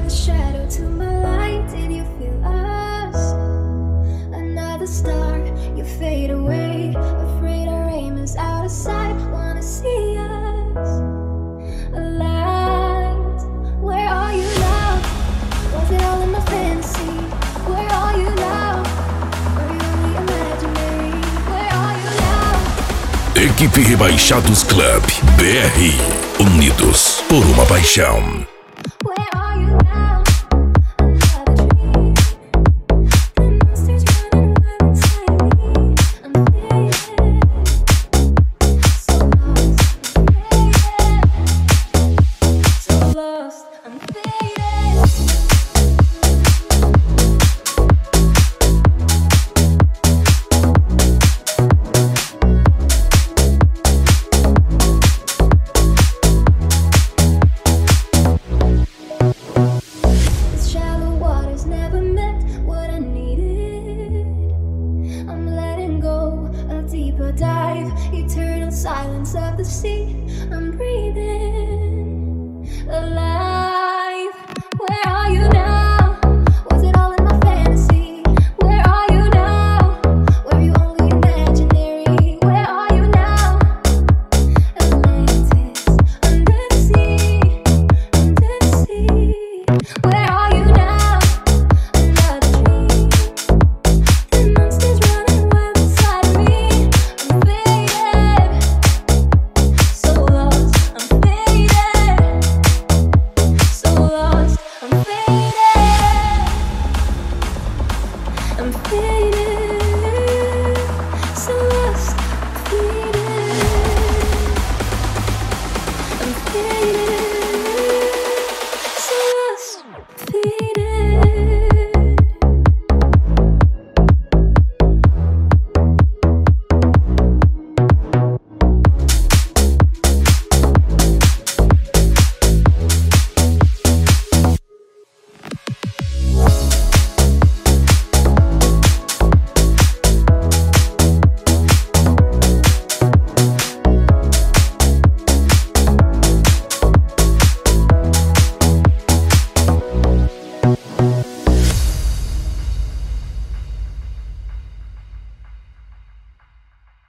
the shadow to my light. Did you feel us? Another star, you fade away. Afraid our aim is out of sight. Wanna see us aligned. Where are you now? Was it all in my fantasy? Where are you now? Are you only imaginary? Where are you now? Equipe Rebaixados Club BR, unidos por uma paixão.